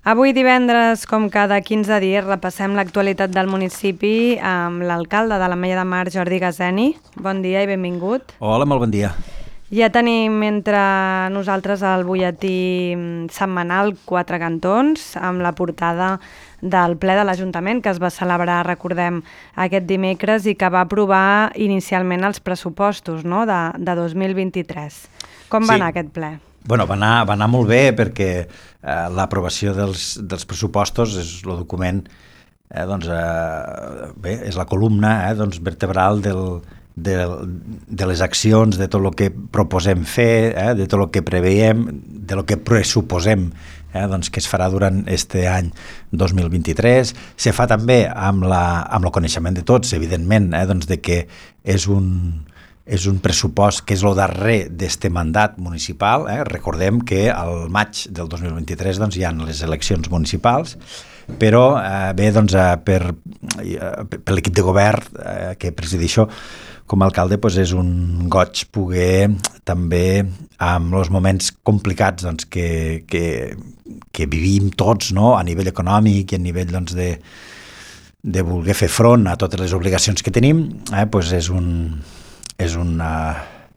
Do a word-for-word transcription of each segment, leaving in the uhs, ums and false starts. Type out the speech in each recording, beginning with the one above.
Avui divendres, com cada quinze dies, repassem l'actualitat del municipi amb l'alcalde de l'Ametlla de Mar, Jordi Gazeni. Bon dia i benvingut. Hola, molt bon dia. Ja tenim entre nosaltres el butlletí setmanal Quatre Cantons, amb la portada del ple de l'Ajuntament que es va celebrar, recordem, aquest dimecres i que va aprovar inicialment els pressupostos, no?, de, de dos mil vint-i-tres. Com va Sí. anar aquest ple? Bueno, va anar, va anar molt bé perquè eh, l'aprovació dels, dels pressupostos és el document, eh, doncs, eh, bé, és la columna eh, doncs, vertebral del, del, de les accions, de tot el que proposem fer, eh, de tot el que preveiem, de lo que pressuposem eh, doncs, que es farà durant aquest any dos mil vint-i-tres. Se fa també amb, la, amb el coneixement de tots, evidentment, eh, doncs, de que és un... és un pressupost que és el darrer d'este mandat municipal. Eh? Recordem que al maig del dos mil vint-i-tres doncs, hi ha les eleccions municipals, però eh, bé, doncs, eh, per, eh, per l'equip de govern eh, que presidi això com a alcalde, doncs, és un goig poder també, amb els moments complicats doncs, que, que, que vivim tots, no? A nivell econòmic i a nivell doncs, de, de voler fer front a totes les obligacions que tenim, eh? doncs és un és una...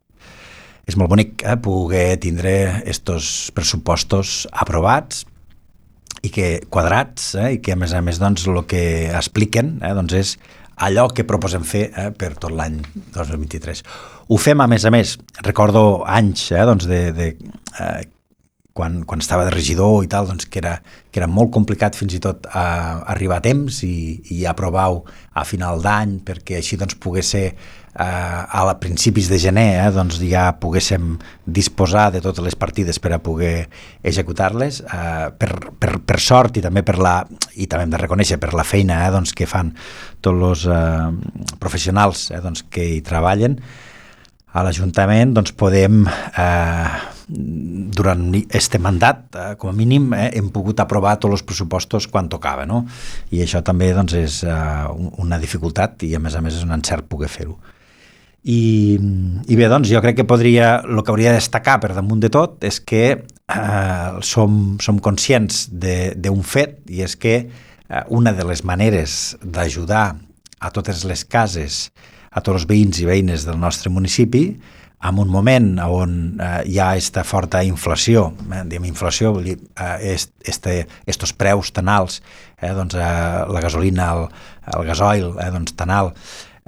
és molt bonic eh, poder tindre estos pressupostos aprovats i que quadrats eh, i que a més a més doncs el que expliquen eh, doncs és allò que proposem fer eh, per tot l'any dos mil vint-i-tres. Ho fem a més a més, recordo anys eh, doncs de, de eh, quan, quan estava de regidor i tal, doncs que era, que era molt complicat fins i tot a, a arribar a temps i, i aprovar-ho a final d'any perquè així doncs pogués ser Uh, a principis de gener eh, doncs ja poguéssim disposar de totes les partides per a poder executar-les uh, per, per, per sort i també per la i també hem de reconèixer per la feina eh, doncs, que fan tots els uh, professionals eh, doncs, que hi treballen a l'Ajuntament, doncs podem eh, durant este mandat eh, com a mínim eh, hem pogut aprovar tots els pressupostos quan tocava, no? I això també doncs, és eh, una dificultat i a més a més és un encert poder fer-ho. I, i bé, doncs jo crec que podria, el que hauria de destacar per damunt de tot és que eh, som, som conscients d'un fet i és que eh, una de les maneres d'ajudar a totes les cases, a tots els veïns i veïnes del nostre municipi en un moment on eh, hi ha aquesta forta inflació, eh, diem inflació, vull dir, eh, este, estos preus tan alts, eh, doncs eh, la gasolina, el, el gasoil, eh, doncs tan alt,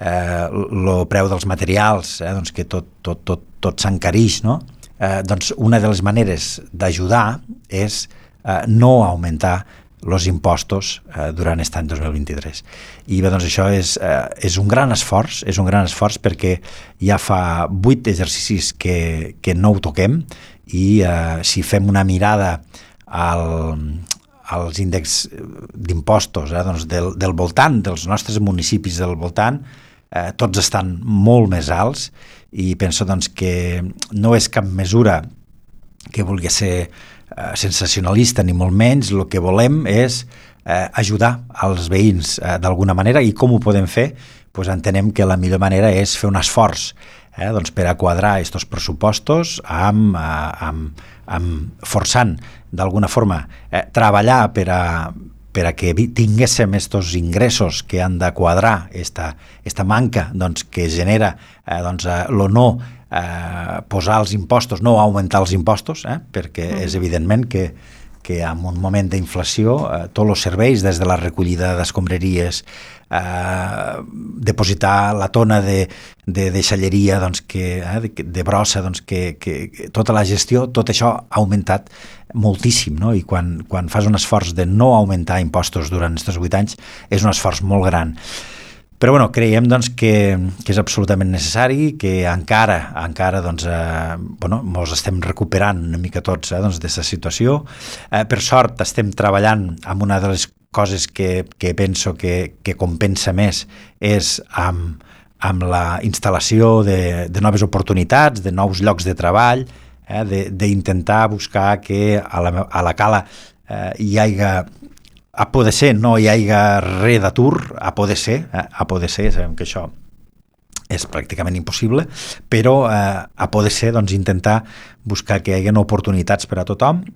el eh, preu dels materials, eh, doncs que tot, tot, tot, tot s'encarix, no? Eh, doncs una de les maneres d'ajudar és eh, no augmentar els impostos eh, durant aquest any dos mil vint-i-tres. I bé, doncs això és, eh, és un gran esforç, és un gran esforç perquè ja fa vuit exercicis que, que no ho toquem i eh, si fem una mirada al als índexs d'impostos eh, doncs del, del voltant, dels nostres municipis del voltant, eh, tots estan molt més alts i penso doncs, que no és cap mesura que vulgui ser eh, sensacionalista ni molt menys, el que volem és eh, ajudar als veïns eh, d'alguna manera i com ho podem fer? Pues entenem que la millor manera és fer un esforç eh, doncs per a quadrar aquests pressupostos amb, eh, amb, amb forçant d'alguna forma eh, treballar per a, per a que tinguéssim aquests ingressos que han de quadrar esta, esta manca doncs, que genera eh, doncs, eh, lo no eh, posar els impostos, no augmentar els impostos, eh, perquè mm. és evidentment que, que en un moment d'inflació eh, tots els serveis, des de la recollida d'escombraries, eh, depositar la tona de, de deixalleria, doncs, que, eh, de, de brossa, doncs, que, que, que tota la gestió, tot això ha augmentat moltíssim, no? I quan, quan fas un esforç de no augmentar impostos durant aquests vuit anys és un esforç molt gran. Però bueno, creiem doncs, que, que és absolutament necessari, que encara, encara doncs, eh, bueno, ens estem recuperant una mica tots eh, doncs, d'aquesta situació. Eh, per sort estem treballant amb una de les coses que, que penso que, que compensa més és amb, amb la instal·lació de, de noves oportunitats, de nous llocs de treball, eh, d'intentar buscar que a la, a la cala eh, hi hagi a poder ser, no hi hagi res d'atur, a poder ser, eh, a poder ser, sabem que això és pràcticament impossible, però eh, a poder ser doncs, intentar buscar que hi hagi oportunitats per a tothom,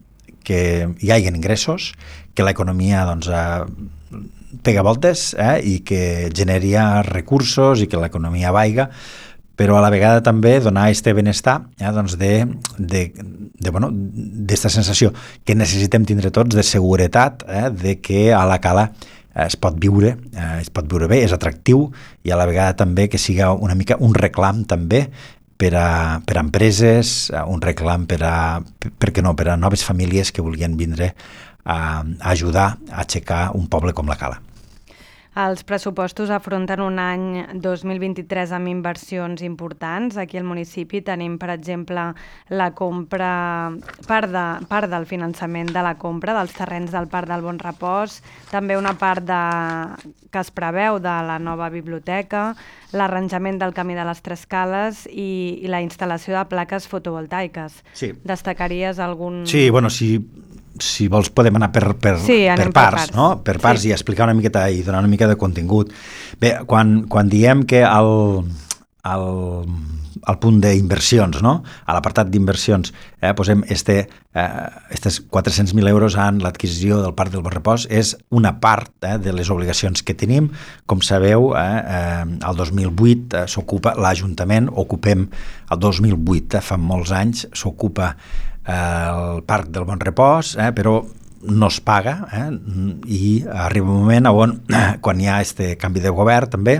que hi hagi ingressos, que l'economia doncs, eh, pega voltes eh, i que generi recursos i que l'economia vaiga, però a la vegada també donar aquest benestar eh, doncs de, de, de, bueno, d'esta sensació que necessitem tindre tots de seguretat, eh, de que a la Cala eh, es pot viure, eh, es pot viure bé, és atractiu, i a la vegada també que siga una mica un reclam també per a, per a empreses, un reclam per a, per què no, per a noves famílies que volien vindre a, a ajudar a aixecar un poble com la Cala. Els pressupostos afronten un any dos mil vint-i-tres amb inversions importants. Aquí al municipi tenim, per exemple, la compra, part, de, part del finançament de la compra dels terrenys del Parc del Bon Repòs, també una part de, que es preveu de la nova biblioteca, l'arranjament del camí de les Tres Cales i, i la instal·lació de plaques fotovoltaiques. Sí. Destacaries algun... Sí, bueno, si... si vols podem anar per, per, sí, per, parts, per parts, no? Per parts sí. I explicar una miqueta i donar una mica de contingut. Bé, quan, quan diem que el, el, el punt d'inversions, no? A l'apartat d'inversions, eh, posem este, eh, estes quatre-cents mil euros en l'adquisició del Parc del Bon Repòs, és una part eh, de les obligacions que tenim. Com sabeu, eh, eh, el dos mil vuit eh, s'ocupa l'Ajuntament, ocupem el dos mil vuit, eh, fa molts anys, s'ocupa el Parc del Bon Repòs, eh, però no es paga eh, i arriba un moment on, eh, quan hi ha este canvi de govern també,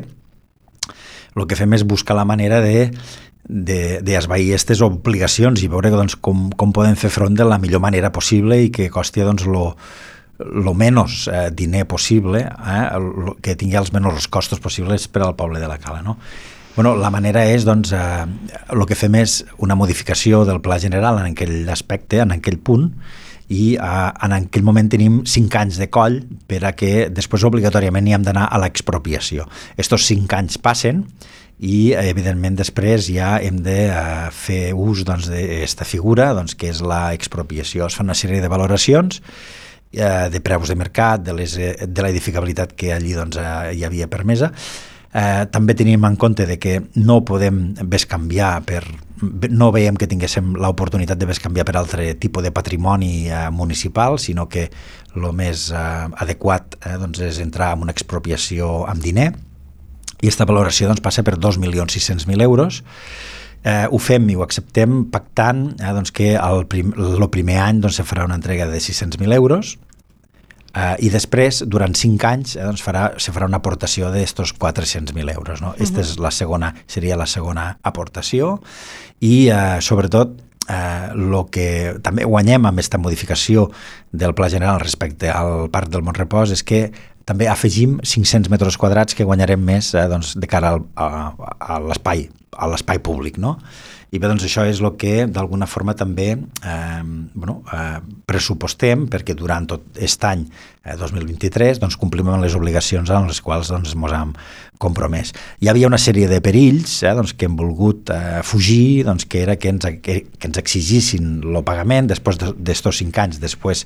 el que fem és buscar la manera de d'esvair aquestes obligacions i veure doncs, com, com podem fer front de la millor manera possible i que costi doncs, lo, lo menys eh, diner possible, eh, lo, que tingui els menors costos possibles per al poble de la Cala, no? Bueno, la manera és, doncs, eh, el que fem és una modificació del pla general en aquell aspecte, en aquell punt, i eh, en aquell moment tenim cinc anys de coll per a que després obligatoriament hi hem d'anar a l'expropiació. Estos cinc anys passen i, evidentment, després ja hem de eh, fer ús doncs, d'aquesta figura, doncs, que és l'expropiació. Es fa una sèrie de valoracions eh, de preus de mercat, de, les, de l'edificabilitat que allí doncs, eh, hi havia permesa. Eh, també tenim en compte de que no podem bescanviar per, no veiem que tinguéssim l'oportunitat de bescanviar per altre tipus de patrimoni eh, municipal, sinó que el més eh, adequat eh, doncs és entrar en una expropiació amb diner, i aquesta valoració doncs, passa per dos milions sis-cents mil euros. Eh, ho fem i ho acceptem pactant eh, doncs, que el, prim, el primer any doncs, se farà una entrega de sis-cents mil euros, Uh, i després, durant cinc anys, eh, doncs farà, se farà una aportació d'estos quatre-cents mil euros. No? Aquesta uh-huh. és la segona, seria la segona aportació i, uh, sobretot, el uh, que també guanyem amb aquesta modificació del Pla General respecte al Parc del Bon Repòs és que també afegim cinc-cents metres quadrats que guanyarem més eh, doncs, de cara al, a, a l'espai, a l'espai públic, no? I bé, doncs això és el que d'alguna forma també eh, bueno, eh, pressupostem perquè durant tot aquest any eh, dos mil vint-i-tres doncs, complim amb les obligacions en les quals doncs, ens hem compromès. Hi havia una sèrie de perills eh, doncs, que hem volgut eh, fugir, doncs, que era que ens, que, que ens exigissin el pagament després d'estos cinc anys, després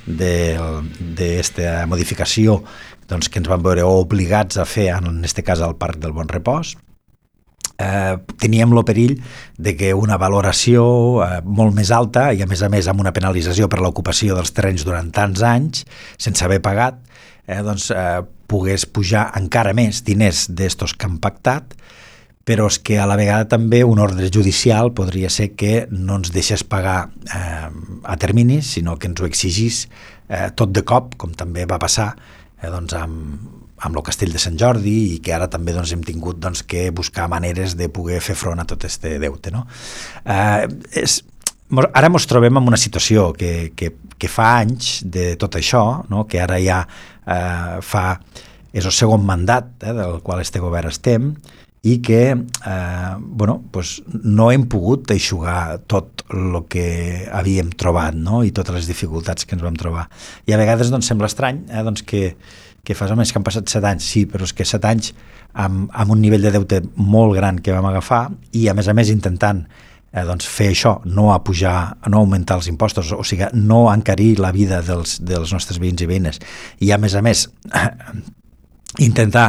d'aquesta modificació doncs, que ens van veure obligats a fer, en aquest cas al Parc del Bon Repòs. Eh, teníem el perill de que una valoració eh, molt més alta i a més a més amb una penalització per l'ocupació dels terrenys durant tants anys sense haver pagat eh, doncs, eh, pogués pujar encara més diners d'estos que han pactat, però és que a la vegada també un ordre judicial podria ser que no ens deixés pagar eh, a terminis, sinó que ens ho exigís eh, tot de cop, com també va passar eh, doncs amb amb el Castell de Sant Jordi i que ara també doncs, hem tingut doncs, que buscar maneres de poder fer front a tot aquest deute. No? Eh, és, ara ens trobem en una situació que, que, que fa anys de tot això, no? Que ara ja eh, fa, és el segon mandat eh, del qual este govern estem i que eh, bueno, pues no hem pogut eixugar tot el que havíem trobat, no? I totes les dificultats que ens vam trobar. I a vegades doncs, sembla estrany eh, doncs, que que fas més que han passat set anys, sí, però és que set anys amb, amb un nivell de deute molt gran que vam agafar i a més a més intentant eh, doncs fer això, no a pujar, no augmentar els impostos, o sigui, no encarir la vida dels, dels nostres veïns i veïnes i a més a més intentar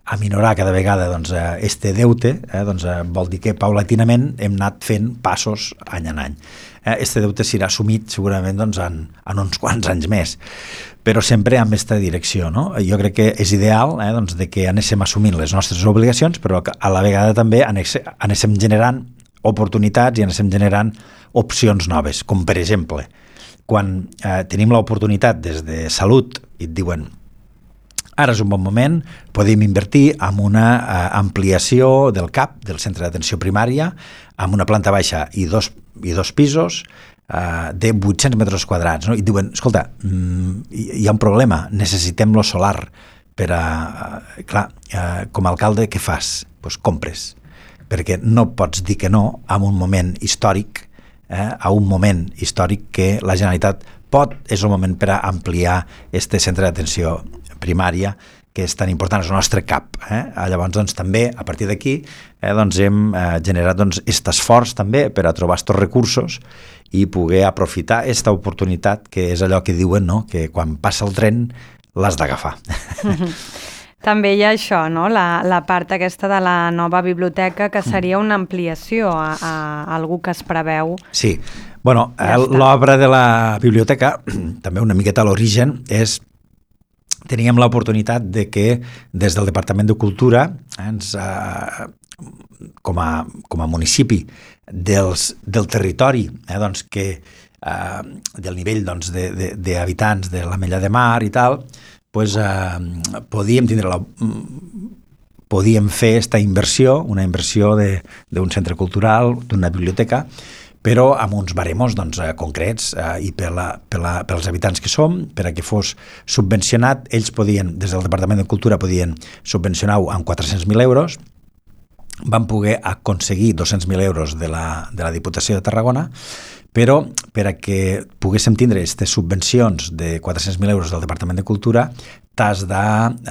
aminorar cada vegada doncs, este deute, eh, doncs, vol dir que paulatinament hem anat fent passos any en any. Eh, este deute serà assumit segurament doncs, en, en uns quants anys més, però sempre amb aquesta direcció. No? Jo crec que és ideal eh, doncs, de que anéssim assumint les nostres obligacions, però a la vegada també anéssim generant oportunitats i anéssim generant opcions noves, com per exemple, quan eh, tenim l'oportunitat des de Salut i et diuen ara és un bon moment, podem invertir en una uh, ampliació del C A P, del centre d'atenció primària, amb una planta baixa i dos, i dos pisos uh, de vuit-cents metres quadrats. No? I diuen, escolta, mm, hi ha un problema, necessitem lo solar per a... Uh, clar, uh, com a alcalde, què fas? Pues compres, perquè no pots dir que no en un moment històric, eh, a un moment històric que la Generalitat pot, és el moment per a ampliar este centre d'atenció primària, que és tan important, és el nostre C A P. Eh? Llavors, doncs, també, a partir d'aquí, eh, doncs, hem eh, generat doncs, aquest esforç també per a trobar aquests recursos i poder aprofitar aquesta oportunitat, que és allò que diuen, no? Que quan passa el tren l'has d'agafar. També hi ha això, no? la, la part aquesta de la nova biblioteca, que seria una ampliació a, a algú que es preveu. Sí, bueno, ja l'obra de la biblioteca, també una miqueta a l'origen, és teníem l'oportunitat de que des del Departament de Cultura, ens, eh, com, a, com a municipi dels, del territori, eh, doncs que, eh, del nivell doncs, d'habitants de, de, de l'Ametlla de Mar i tal, pues, eh, podíem tindre la, podíem fer aquesta inversió, una inversió d'un centre cultural, d'una biblioteca, però amb uns baremos doncs, eh, concrets eh, i per la, per la, pels habitants que som, per a que fos subvencionat. Ells podien, des del Departament de Cultura, podien subvencionar-ho amb quatre-cents mil euros. Van poder aconseguir dos-cents mil euros de la, de la Diputació de Tarragona, però per a que poguéssim tindre aquestes subvencions de quatre-cents mil euros del Departament de Cultura, t'has de...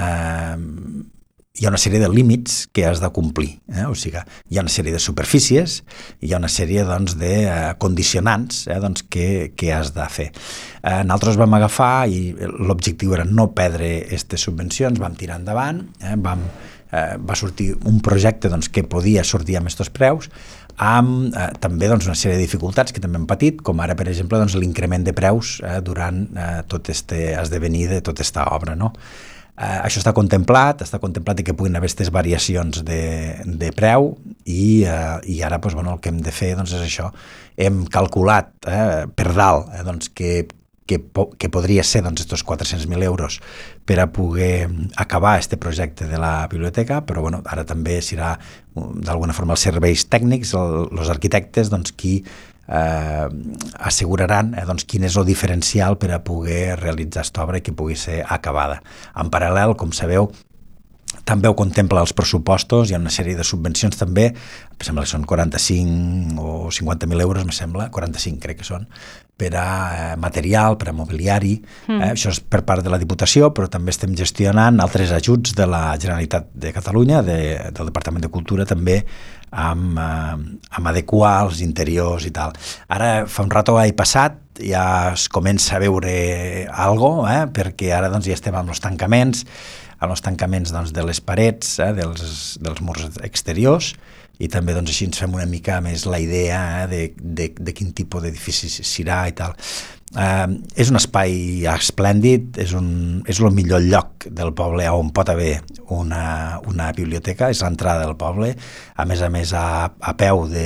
Eh, hi ha una sèrie de límits que has de complir. Eh? O sigui, hi ha una sèrie de superfícies, hi ha una sèrie doncs, de uh, condicionants eh, doncs, que, que has de fer. Eh, nosaltres vam agafar i l'objectiu era no perdre aquestes subvencions, vam tirar endavant, eh, vam, eh, va sortir un projecte doncs, que podia sortir amb aquests preus, amb eh, també doncs, una sèrie de dificultats que també hem patit, com ara, per exemple, doncs, l'increment de preus eh, durant eh, tot este esdevenir de tota aquesta obra, no? Uh, això està contemplat, està contemplat que puguin haver aquestes variacions de, de preu i, uh, i ara doncs, bueno, el que hem de fer doncs, és això. Hem calculat eh, per dalt eh, doncs, que, que, po que podria ser doncs, estos quatre-cents mil euros per a poder acabar este projecte de la biblioteca, però bueno, ara també serà d'alguna forma els serveis tècnics, el, els arquitectes, doncs, qui Eh, asseguraran eh, doncs, quin és el diferencial per a poder realitzar aquesta obra i que pugui ser acabada. En paral·lel, com sabeu, també ho contempla els pressupostos, hi ha una sèrie de subvencions també, em sembla que són quaranta-cinc o cinquanta mil euros, em sembla, quaranta-cinc crec que són, per a eh, material, per a mobiliari, mm. eh, això és per part de la Diputació, però també estem gestionant altres ajuts de la Generalitat de Catalunya, de, del Departament de Cultura també, amb, eh, amb adequar els interiors i tal. Ara fa un rato he passat, ja es comença a veure alguna cosa, eh, perquè ara doncs, ja estem amb els tancaments, amb els tancaments doncs, de les parets, eh, dels, dels murs exteriors, i també doncs, així ens fem una mica més la idea eh, de, de, de quin tipus d'edifici serà i tal. Eh, és un espai esplèndid, és, un, és el millor lloc del poble on pot haver una, una biblioteca, és l'entrada del poble, a més a més a, a peu de,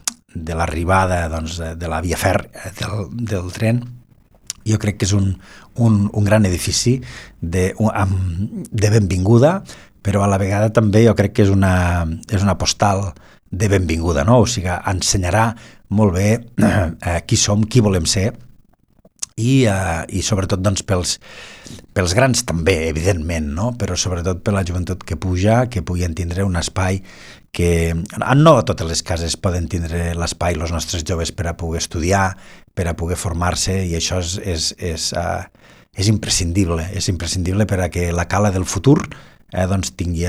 de l'arribada doncs, de, de la via fèrria del, del tren. Jo crec que és un, un, un gran edifici de, un, de benvinguda, però a la vegada també jo crec que és una, és una postal de benvinguda, no? O sigui, ensenyarà molt bé eh, qui som, qui volem ser, i, eh, i sobretot doncs, pels, pels grans també, evidentment, no? Però sobretot per la joventut que puja, que puguin tindre un espai que no totes les cases poden tindre l'espai, els nostres joves, per a poder estudiar, per a poder formar-se, i això és, és, és, uh, és imprescindible, és imprescindible per a que la cala del futur eh, doncs tingui,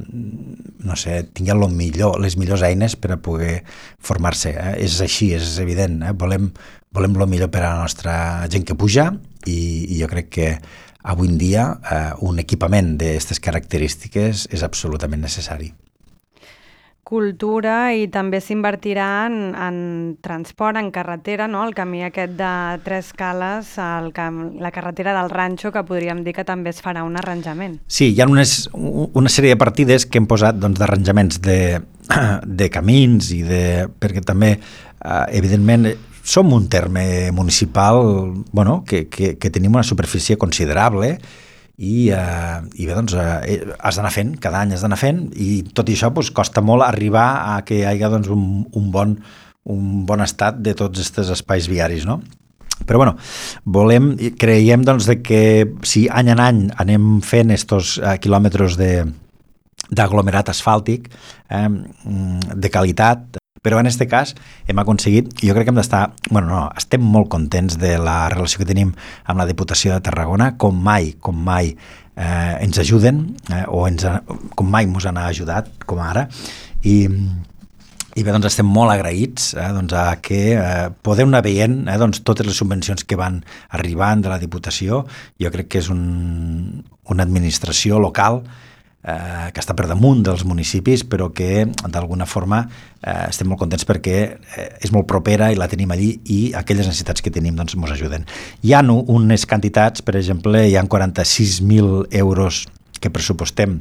no sé, tingui lo millor, les millors eines per a poder formar-se. Eh? És així, és evident. Eh? Volem, volem lo millor per a la nostra gent que puja, i, i jo crec que avui en dia eh, un equipament d'aquestes característiques és absolutament necessari. Cultura, i també s'invertirà en, en transport, en carretera, no? El camí aquest de tres cales, el cam... la carretera del Ranxo, que podríem dir que també es farà un arranjament. Sí, hi ha unes, una sèrie de partides que hem posat doncs, d'arranjaments de, de camins, i de, perquè també, eh, evidentment, som un terme municipal bueno, que, que, que tenim una superfície considerable, i, eh, i bé, doncs, eh, has d'anar fent, cada any has d'anar fent, i tot i això doncs, costa molt arribar a que hi hagi doncs, un, un, bon, un bon estat de tots aquests espais viaris, no? Però bueno, volem, creiem doncs, de que si any en any anem fent estos eh, quilòmetres de d'aglomerat asfàltic eh, de qualitat, però en aquest cas hem aconseguit, i jo crec que hem d'estar, bueno, no, estem molt contents de la relació que tenim amb la Diputació de Tarragona, com mai, com mai eh, ens ajuden, eh, o ens, com mai ens han ajudat, com ara, i, i bé, doncs estem molt agraïts eh, doncs, a que eh, podem anar veient eh, doncs, totes les subvencions que van arribant de la Diputació. Jo crec que és un, una administració local Eh, que està per damunt dels municipis, però que d'alguna forma eh, estem molt contents perquè eh, és molt propera i la tenim allí, i aquelles necessitats que tenim doncs ens ajuden. Hi ha unes quantitats, per exemple, hi ha quaranta-sis mil euros que pressupostem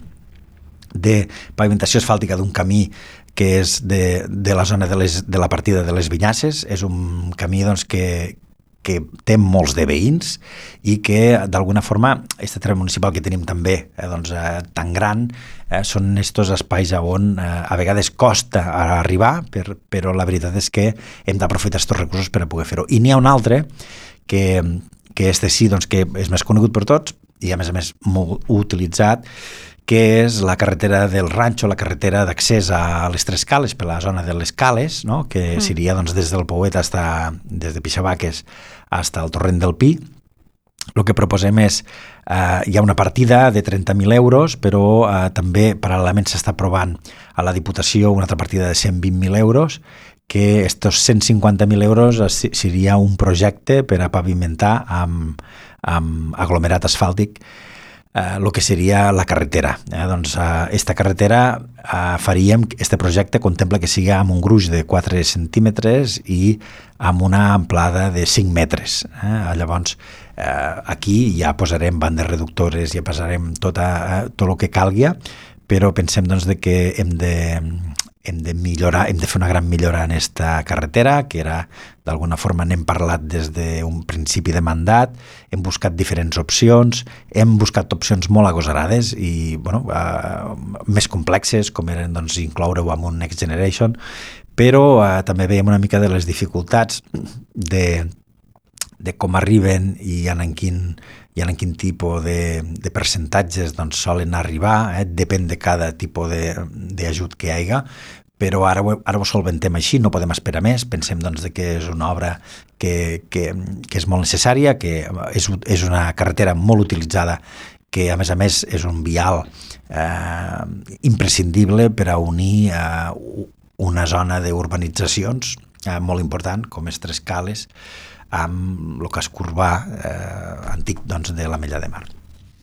de pavimentació asfàltica d'un camí que és de, de la zona de, les, de la partida de les Vinyasses. És un camí doncs, que que té molts de veïns, i que d'alguna forma aquest terme municipal que tenim també eh, doncs, eh, tan gran eh, són estos espais on eh, a vegades costa arribar, per, però la veritat és que hem d'aprofitar aquests recursos per a poder fer-ho. I n'hi ha un altre que, que este sí doncs, que és més conegut per tots i a més a més molt utilitzat, que és la carretera del Ranxo, la carretera d'accés a les Tres Cales, per la zona de les Cales, no? Que mm. seria doncs, des del Pouet hasta, des de Pixabaques fins al Torrent del Pi. El que proposem és, eh, hi ha una partida de trenta mil euros, però eh, també paral·lelament s'està aprovant a la Diputació una altra partida de cent vint mil euros, que estos cent cinquanta mil euros seria un projecte per a pavimentar amb, amb aglomerat asfàltic Uh, el que seria la carretera. Eh? Doncs uh, esta carretera uh, faríem, este projecte contempla que sigui amb un gruix de quatre centímetres i amb una amplada de cinc metres. Eh? Llavors, uh, aquí ja posarem bandes reductores, ja posarem tota, uh, tot el que calgui, però pensem doncs, de que hem de, hem de millorar, hem de fer una gran millora en esta carretera, que era, d'alguna forma, n'hem parlat des d'un principi de mandat, hem buscat diferents opcions, hem buscat opcions molt agosarades i, bueno, uh, més complexes, com eren, doncs, incloure-ho amb un Next Generation, però uh, també veiem una mica de les dificultats de, de com arriben i en quin, i en quin tipus de, de percentatges doncs, solen arribar, eh? Depèn de cada tipus d'ajut que hi hagi, però ara ho, ara ho solventem així, no podem esperar més, pensem doncs, que és una obra que, que, que és molt necessària, que és, és una carretera molt utilitzada, que a més a més és un vial eh, imprescindible per a unir eh, una zona d'urbanitzacions eh, molt important, com és Tres Cales, amb el casc urbà eh, antic doncs, de l'Ametlla de Mar.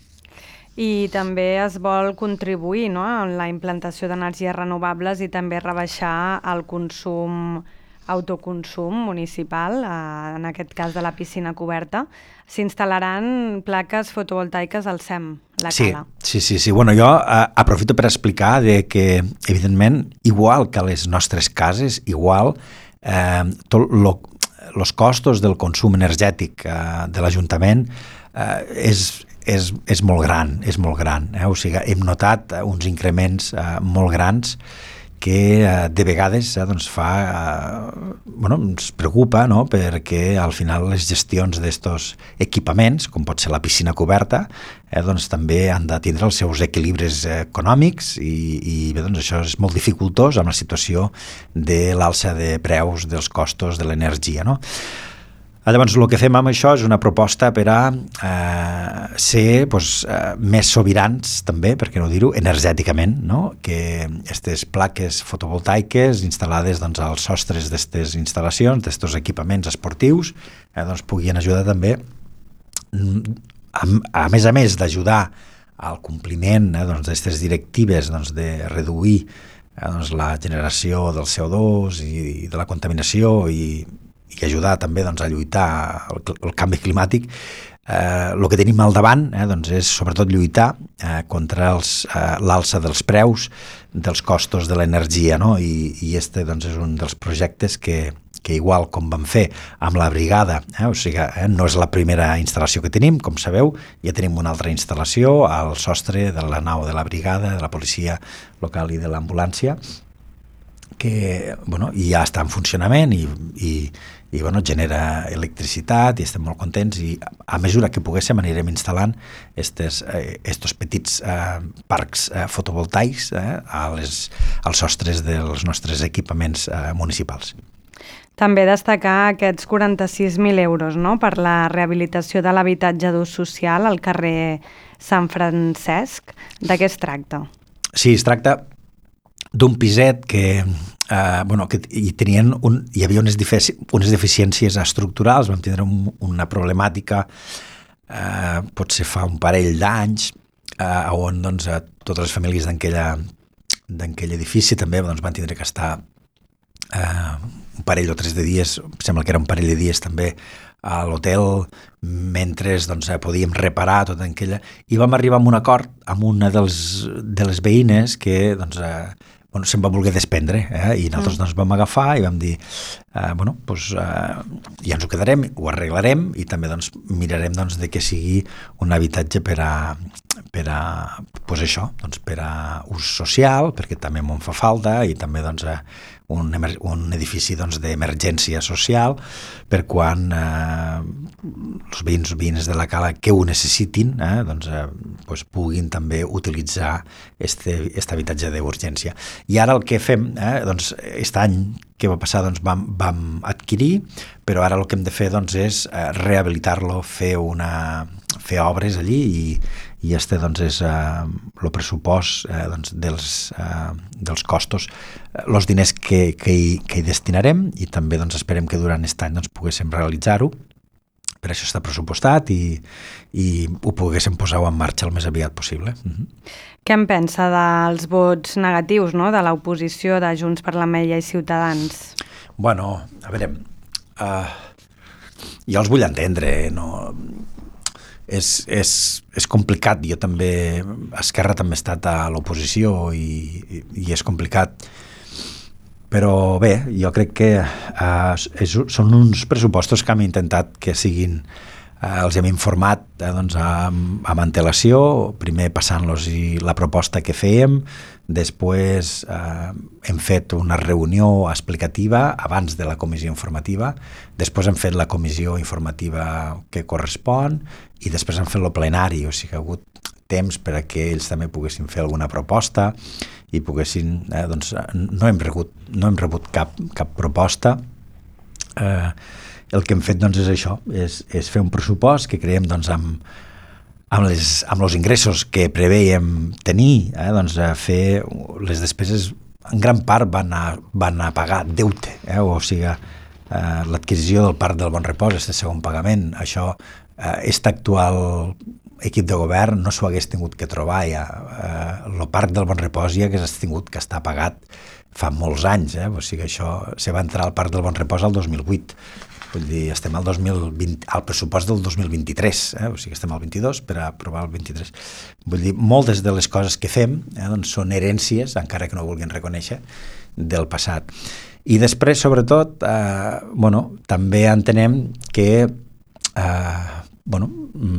I també es vol contribuir, no?, en la implantació d'energies renovables i també rebaixar el consum, autoconsum municipal, eh, en aquest cas de la piscina coberta. S'instal·laran plaques fotovoltaiques al S E M, la sí, cala. Sí, sí, sí. Bueno, jo eh, aprofito per explicar de que, evidentment, igual que a les nostres cases, igual, eh, tot lo, els costos del consum energètic eh, de l'Ajuntament eh, és És, és molt gran, és molt gran. Eh? O sigui, hem notat uns increments eh, molt grans que eh, de vegades eh, doncs fa, eh, bueno, ens preocupa, no? Perquè al final les gestions d'estos equipaments, com pot ser la piscina coberta, eh, doncs també han de tindre els seus equilibris econòmics i, i bé, doncs això és molt dificultós amb la situació de l'alça de preus dels costos de l'energia, no? Llavors, el que fem amb això és una proposta per a eh, ser doncs, eh, més sobirans, també, per què no dir-ho, energèticament, no? Que aquestes plaques fotovoltaiques instal·lades doncs, als sostres d'aquestes instal·lacions, d'aquests equipaments esportius, eh, doncs, puguin ajudar també a, a més a més d'ajudar al compliment eh, doncs, d'aquestes directives doncs, de reduir eh, doncs, la generació del C O dos i, i de la contaminació i, i ajudar també doncs, a lluitar el, el canvi climàtic, eh, el que tenim al davant eh, doncs, és sobretot lluitar eh, contra els, eh, l'alça dels preus, dels costos de l'energia, no? I, i este doncs, és un dels projectes que que igual com vam fer amb la brigada, eh, o sigui, eh, no és la primera instal·lació que tenim, com sabeu, ja tenim una altra instal·lació al sostre de la nau de la brigada, de la policia local i de l'ambulància, que bueno, ja està en funcionament i, i, i bueno, genera electricitat i estem molt contents i a mesura que poguéssim anirem instal·lant estes, eh, estos petits eh, parcs eh, fotovoltaics eh, a les, als sostres dels nostres equipaments eh, municipals. També destacar aquests quaranta-sis mil euros no? Per la rehabilitació de l'habitatge d'ús social al carrer Sant Francesc. De què es tracta? Sí, es tracta d'un piset que, eh, bueno, que hi, tenien un, hi havia unes, defici, unes deficiències estructurals, vam tindre un, una problemàtica eh, potser fa un parell d'anys eh, on doncs, totes les famílies d'aquell edifici també doncs, van tindre que estar eh, un parell o tres de dies, sembla que era un parell de dies també a l'hotel, mentre doncs, podíem reparar tota aquella, i vam arribar a un acord amb una dels, de les veïnes que doncs, eh, bueno, se'n va voler desprendre, eh? I nosaltres mm. doncs, vam agafar i vam dir eh, bueno, doncs, eh, ja ens ho quedarem, ho arreglarem i també doncs, mirarem doncs, de que sigui un habitatge per a, per a, pues això, doncs, per a ús social, perquè també m'en fa falta, i també doncs, eh, un, un edifici doncs, d'emergència social per quan eh, els veïns veïnes de la cala que ho necessitin eh, doncs, eh, doncs puguin també utilitzar este, este habitatge d'urgència. I ara el que fem, eh, doncs, aquest any que va passar doncs, vam, vam adquirir, però ara el que hem de fer doncs, és eh, rehabilitar-lo, fer, una, fer obres allí i i este doncs, és eh, el pressupost eh, doncs, dels, eh, dels costos, els eh, diners que, que, hi, que hi destinarem i també doncs, esperem que durant aquest any doncs, poguéssim realitzar-ho. Per això està pressupostat i, i ho poguéssim posar en marxa el més aviat possible. Uh-huh. Què en pensa dels vots negatius no? De l'oposició de Junts per l'Ametlla i Ciutadans? Bueno, a veure, uh, jo els vull entendre, no... És, és, és complicat, jo també, Esquerra també ha estat a l'oposició i, i, i és complicat, però bé, jo crec que eh, és, són uns pressupostos que hem intentat que siguin, eh, els hem informat eh, doncs, amb, amb antelació, primer passant-los la proposta que fèiem, després eh, hem fet una reunió explicativa abans de la comissió informativa, després hem fet la comissió informativa que correspon i després hem fet el plenari, o sigui que ha hagut temps per a que ells també poguessin fer alguna proposta i poguessin, eh, doncs no hem rebut, no hem rebut cap, cap proposta. Eh, el que hem fet doncs és això, és, és fer un pressupost que creiem doncs amb amb les, amb els ingressos que preveiem tenir, eh, doncs a fer les despeses en gran part van a, van a pagar deute, eh, o sigui, eh, l'adquisició del Parc del Bon Repòs, este segon pagament, això, eh, aquest actual equip de govern no s'ho hagués tingut que trobar ja, eh, el Parc del Bon Repòs ja hagués tingut que estar pagat fa molts anys, eh, o sigui, això se va entrar al Parc del Bon Repòs al dos mil vuit, vull dir, estem al, dos mil vint, al pressupost del dos mil vint-i-tres, eh? O sigui, estem al vint-i-dos per a aprovar el vint-i-tres. Vull dir, moltes de les coses que fem eh, doncs són herències, encara que no ho vulguin reconèixer, del passat. I després, sobretot, eh, bueno, també entenem que eh, bueno,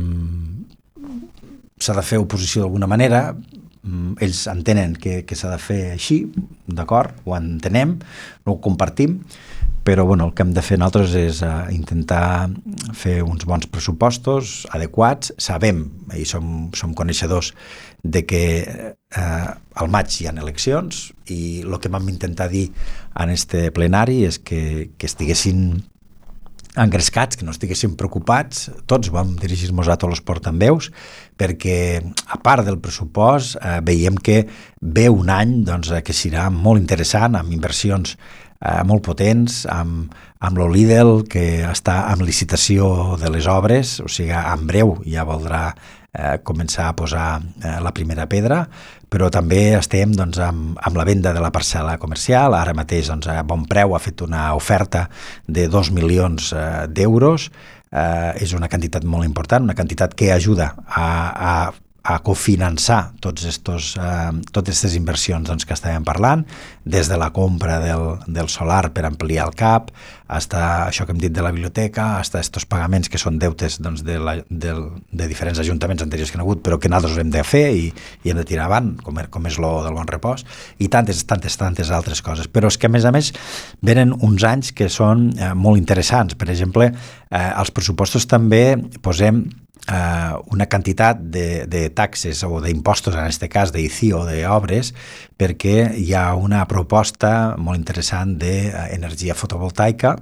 mm, s'ha de fer oposició d'alguna manera, mm, ells entenen que, que s'ha de fer així, d'acord, ho entenem, no ho compartim, però bueno, el que hem de fer nosaltres és uh, intentar fer uns bons pressupostos adequats. Sabem, i som, som coneixedors, de que eh, al maig hi ha eleccions i el que vam intentar dir en este plenari és que, que estiguessin engrescats, que no estiguessin preocupats, tots vam dirigir-nos a tots els portaveus, perquè a part del pressupost eh, veiem que ve un any doncs, que serà molt interessant amb inversions eh, molt potents, amb, amb lo Lidl, que està en licitació de les obres, o sigui, en breu ja voldrà eh, començar a posar eh, la primera pedra, però també estem doncs, amb, amb la venda de la parcel·la comercial. Ara mateix doncs, a Bon Preu ha fet una oferta de dos milions eh, d'euros. Eh, és una quantitat molt important, una quantitat que ajuda a, a a cofinançar tots estos, eh, totes aquestes inversions doncs, que estàvem parlant, des de la compra del, del solar per ampliar el C A P, fins a això que hem dit de la biblioteca, fins a aquests pagaments que són deutes doncs, de, la, de, de diferents ajuntaments anteriors que han hagut, però que nosaltres hem de fer i, i hem de tirar avant, com, com és lo del Bon Repòs, i tantes, tantes, tantes altres coses. Però és que, a més a més, venen uns anys que són eh, molt interessants. Per exemple, eh, als pressupostos també posem Uh, una quantitat de, de taxes o d'impostos, en aquest cas d'I C I O, d'obres, perquè hi ha una proposta molt interessant d'energia fotovoltaica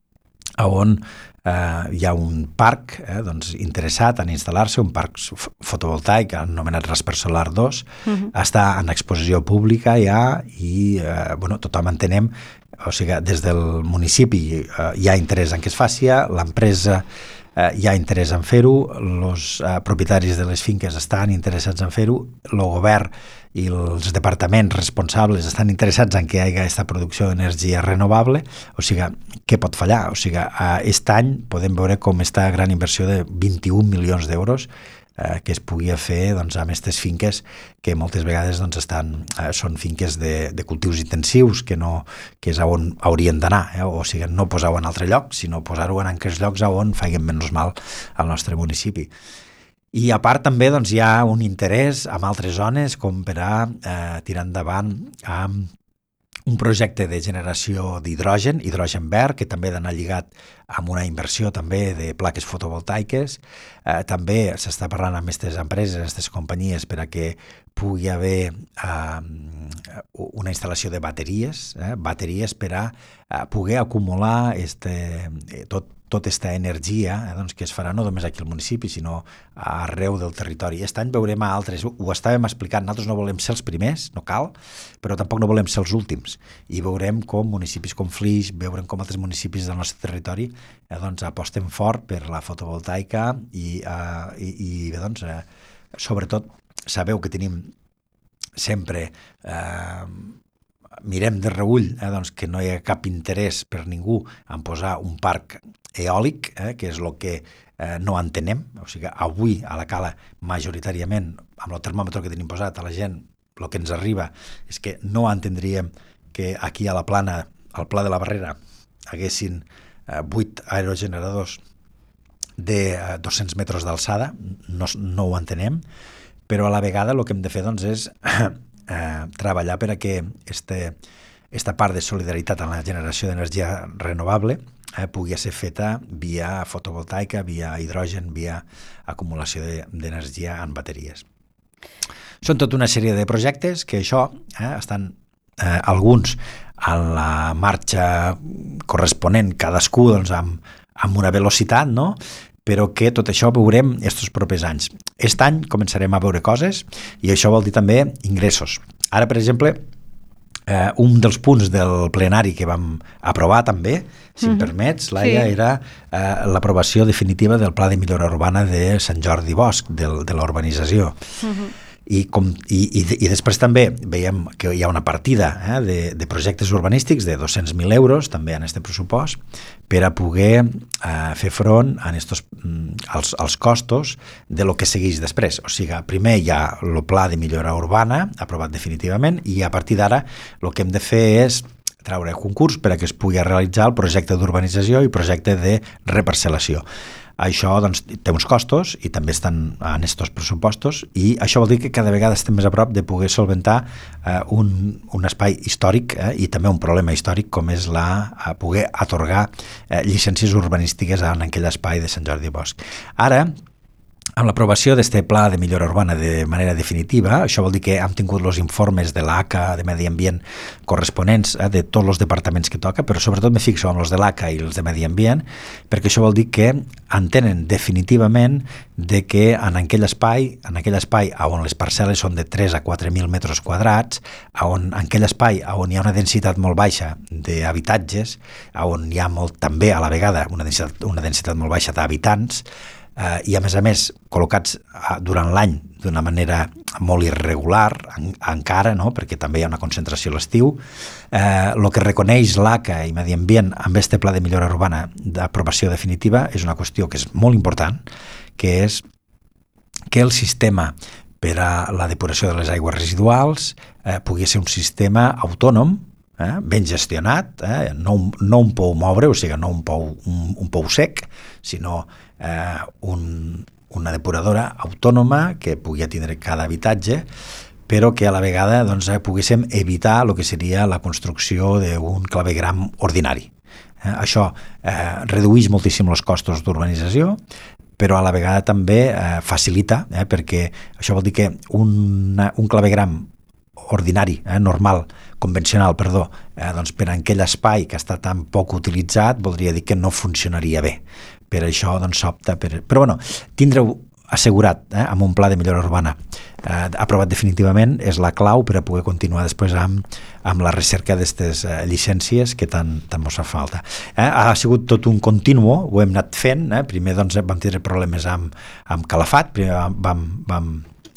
on uh, hi ha un parc eh, doncs, interessat en instal·lar-se, un parc fotovoltaic anomenat Rasper Solar dos, uh-huh. està en exposició pública ja i uh, bueno, tothom entenem, o sigui, des del municipi uh, hi ha interès en què es faci, l'empresa Uh, hi ha interès en fer-ho, els uh, propietaris de les finques estan interessats en fer-ho, el govern i els departaments responsables estan interessats en que hi hagi aquesta producció d'energia renovable, o sigui, què pot fallar? O sigui, uh, aquest any podem veure com aquesta gran inversió de vint-i-un milions d'euros eh, que es pugui fer doncs, amb aquestes finques que moltes vegades doncs, estan, eh, són finques de, de cultius intensius que, no, que és on haurien d'anar, eh? O sigui, no posar-ho en altre lloc, sinó posar-ho en aquells llocs on faiguem menys mal al nostre municipi. I a part també doncs, hi ha un interès en altres zones com per a eh, tirar endavant amb un projecte de generació d'hidrogen, hidrogen verd, que també ha d'anar lligat amb una inversió també de plaques fotovoltaiques. Eh, també s'està parlant amb aquestes empreses, aquestes companyies, per a que pugui haver eh, una instal·lació de bateries, eh, bateries per a eh, poder acumular este, tot tota aquesta energia eh, doncs, que es farà no només aquí al municipi, sinó arreu del territori. Aquest any veurem a altres, ho estàvem explicant, nosaltres no volem ser els primers, no cal, però tampoc no volem ser els últims. I veurem com municipis com Flix, veurem com altres municipis del nostre territori eh, doncs, aposten fort per la fotovoltaica i, eh, i, i bé, doncs, eh, sobretot sabeu que tenim sempre... Eh, mirem de reüll eh, doncs, que no hi ha cap interès per ningú en posar un parc eòlic, eh, que és el que eh, no entenem. O sigui, avui a la Cala, majoritàriament, amb el termòmetre que tenim posat, a la gent el que ens arriba és que no entendríem que aquí a la plana, al Pla de la Barrera, haguessin eh, vuit aerogeneradors de eh, dos-cents metres d'alçada, no, no ho entenem, però a la vegada el que hem de fer doncs, és Eh, treballar per a que este, esta part de solidaritat en la generació d'energia renovable eh, pugui ser feta via fotovoltaica, via hidrogen, via acumulació d'energia en bateries. Són tota una sèrie de projectes que això eh, estan eh, alguns en la marxa corresponent, cadascú doncs, amb, amb una velocitat, no?, però que tot això veurem estos propers anys. Aquest any començarem a veure coses i això vol dir també ingressos. Ara, per exemple, eh, un dels punts del plenari que vam aprovar també, si em permets, Laia, sí. era eh, l'aprovació definitiva del Pla de Millora Urbana de Sant Jordi Bosch, del, de la urbanització. Uh-huh. I, com, i, i, i després també veiem que hi ha una partida eh, de, de projectes urbanístics de dos-cents mil euros també en aquest pressupost per a poder eh, fer front a estos, als, als costos de lo que segueix després. O sigui, primer hi ha el pla de millora urbana aprovat definitivament i a partir d'ara el que hem de fer és treure concurs per a que es pugui realitzar el projecte d'urbanització i projecte de reparcel·lació. Això doncs, té uns costos i també estan en estos pressupostos i això vol dir que cada vegada estem més a prop de poder solventar eh, un, un espai històric eh, i també un problema històric com és la eh, poder atorgar eh, llicències urbanístiques en aquell espai de Sant Jordi Bosch. Ara, amb l'aprovació d'este pla de millora urbana de manera definitiva, això vol dir que hem tingut els informes de l'A C A, de Medi Ambient, corresponents eh, de tots els departaments que toca, però sobretot me fixo amb els de l'A C A i els de Medi Ambient, perquè això vol dir que entenen definitivament de que en aquell espai, en aquell espai on les parcel·les són de tres a quatre mil metres quadrats, on, en aquell espai on hi ha una densitat molt baixa d'habitatges, on hi ha molt, també a la vegada una densitat, una densitat molt baixa d'habitants, Uh, i a més a més col·locats uh, durant l'any d'una manera molt irregular en, encara, no? Perquè també hi ha una concentració a l'estiu. El uh, que reconeix l'A C A i Medi Ambient amb este pla de millora urbana d'aprovació definitiva és una qüestió que és molt important, que és que el sistema per a la depuració de les aigües residuals uh, pugui ser un sistema autònom, eh? ben gestionat, eh? no, un, no un pou moure, o sigui, no un pou, un, un pou sec, sinó eh, un, una depuradora autònoma que pugui atendre cada habitatge, però que a la vegada doncs, eh, poguéssim evitar el que seria la construcció d'un clavegram ordinari. Eh? Això eh, redueix moltíssim els costos d'urbanització, però a la vegada també eh, facilita, eh, perquè això vol dir que una, un clavegram ordinari, eh, normal, convencional, perdó, eh, doncs per a aquell espai que està tan poc utilitzat, voldria dir que no funcionaria bé. Per això doncs s'opta per... Però bueno, tindreu assegurat eh, amb un pla de millora urbana eh, aprovat definitivament és la clau per a poder continuar després amb, amb la recerca d'aquestes eh, llicències que tant, tant mos fa falta. Eh, ha sigut tot un continuo, ho hem anat fent, eh, primer doncs vam tenir problemes amb, amb Calafat, primer vam, vam, vam,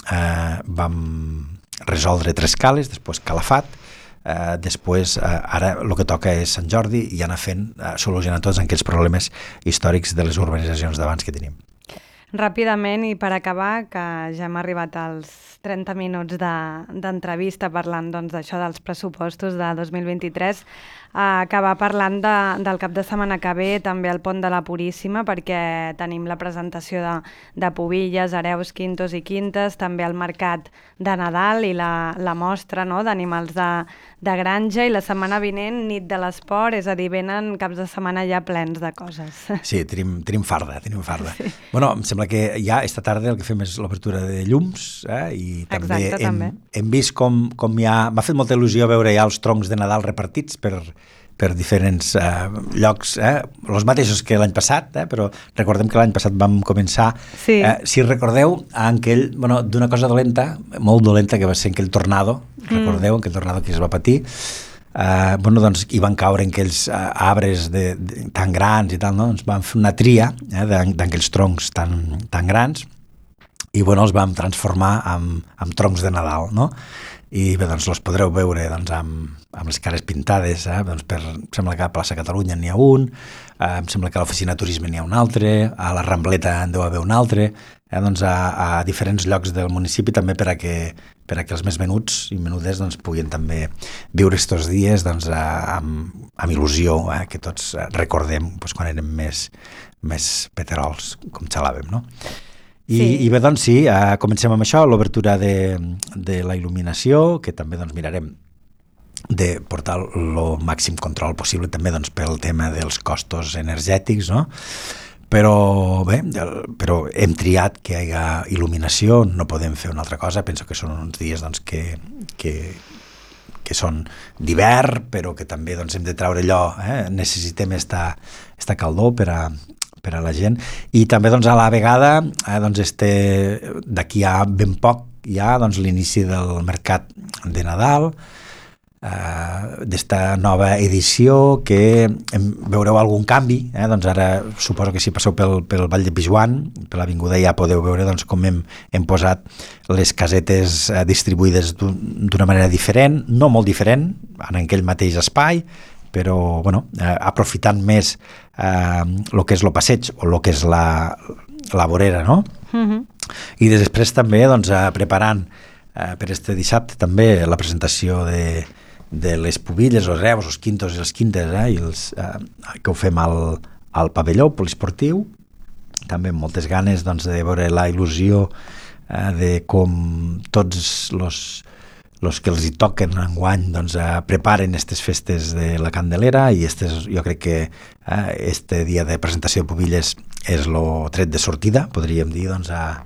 eh, vam resoldre tres cales, després Calafat, Uh, després, uh, ara el que toca és Sant Jordi i anar fent, uh, solucionant tots aquells problemes històrics de les urbanitzacions d'abans que tenim. Ràpidament i per acabar, que ja hem arribat als trenta minuts d'entrevista de, parlant doncs, d'això dels pressupostos de dos mil vint-i-tres, eh, acabar parlant de, del cap de setmana que ve, també el Pont de la Puríssima, perquè tenim la presentació de, de pubilles, hereus, quintos i quintes, també el mercat de Nadal i la, la mostra no, d'animals de, de granja, i la setmana vinent, nit de l'esport, és a dir, venen caps de setmana ja plens de coses. Sí, tenim, tenim farda, tenim farda. Sí. Bueno, em sembla que ja esta tarda el que fem és l'obertura de llums, eh, i també, Exacte, hem, també. hem vist com, com ja... M'ha fet molta il·lusió veure ja els troncs de Nadal repartits per, per diferents eh, llocs, eh, els mateixos que l'any passat, eh, però recordem que l'any passat vam començar, sí. eh, si recordeu, aquell, bueno, d'una cosa dolenta, molt dolenta, que va ser aquell tornado, mm. recordeu, aquell tornado que es va patir, Uh, bueno, doncs hi van caure aquells uh, arbres de, de, tan grans i tal, no? Ens vam fer una tria eh, d'aquells troncs tan, tan grans i bueno, els vam transformar en, en troncs de Nadal, no? I bé, doncs els podreu veure doncs, amb, amb les cares pintades, eh? Doncs per, em sembla que a Plaça Catalunya n'hi ha un, eh, em sembla que a l'Oficina de Turisme n'hi ha un altre, a la Rambleta en deu haver un altre, eh? Doncs a, a diferents llocs del municipi també per a que, per a que els més menuts i menudes doncs, puguin també viure estos dies doncs, a, amb, amb il·lusió, eh? Que tots recordem doncs, quan érem més, més peterols, com xalàvem, no? I, sí. I bé, doncs sí, eh, comencem amb això, l'obertura de, de la il·luminació, que també doncs, mirarem de portar el màxim control possible també doncs, pel tema dels costos energètics, no? Però bé, però hem triat que hi haga il·luminació, no podem fer una altra cosa, penso que són uns dies doncs, que, que, que són d'hivern, però que també doncs, hem de treure allò, eh? Necessitem esta, esta caldor per a per a la gent, i també doncs, a la vegada eh, doncs, este, d'aquí a ben poc ja doncs, l'inici del mercat de Nadal, eh, d'esta nova edició que em, veureu algun canvi, eh? Doncs ara suposo que si passeu pel, pel Vall de Pijuan, per l'avinguda, ja podeu veure doncs, com hem, hem posat les casetes eh, distribuïdes d'una manera diferent, no molt diferent, en aquell mateix espai, però bueno, eh, aprofitant més eh, el que és el passeig o el que és la, la vorera, no? Uh-huh. I després també doncs, eh, preparant eh, per este dissabte també la presentació de, de les pubilles, els reus, els quintos i les quintes, eh, i els, eh, que ho fem al, al pavelló polisportiu, també amb moltes ganes doncs, de veure la il·lusió eh, de com tots els els que els hi toquen enguany doncs, eh, preparen aquestes festes de la Candelera, i estes, jo crec que eh, este dia de presentació de pubilles és el tret de sortida, podríem dir, doncs, a,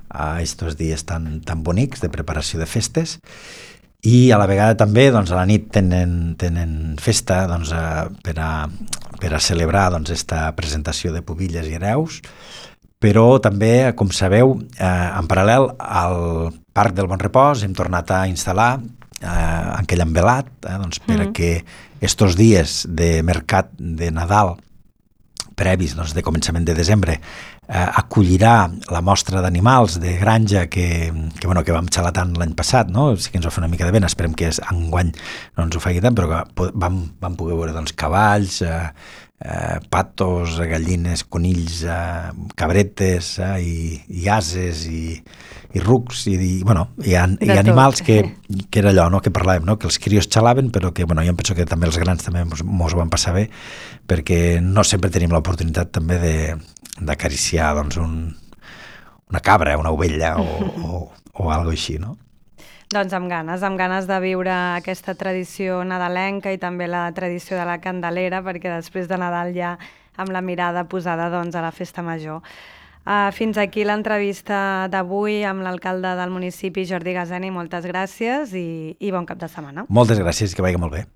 a estos dies tan, tan bonics de preparació de festes, i a la vegada també doncs, a la nit tenen, tenen festa doncs, a, per, a, per a celebrar doncs, esta presentació de pubilles i hereus, però també, com sabeu, eh, en paral·lel al Parc del Bon Repòs hem tornat a instal·lar eh, aquell envelat eh, doncs, per a que estos dies de mercat de Nadal previs doncs, de començament de desembre eh, acollirà la mostra d'animals de granja que, que, bueno, que vam xalar tant l'any passat, no? Sí que ens va fer una mica de vent, esperem que enguany no ens ho faci tant, però que vam, vam poder veure doncs, cavalls, eh, eh, patos, gallines, conills, eh, cabretes eh, i, i ases i, i rucs i, i, bueno, hi ha, hi ha animals que, que era allò no? que parlàvem, no? que els crios xalaven, però que bueno, jo em penso que també els grans també mos, mos ho van passar bé, perquè no sempre tenim l'oportunitat també de, d'acariciar doncs, un, una cabra, una ovella o, o, o algo així, no? Doncs amb ganes, amb ganes de viure aquesta tradició nadalenca i també la tradició de la Candelera, perquè després de Nadal ja amb la mirada posada doncs, a la festa major. Uh, fins aquí l'entrevista d'avui amb l'alcalde del municipi, Jordi Gazeni. Moltes gràcies i, i bon cap de setmana. Moltes gràcies, que vagi molt bé.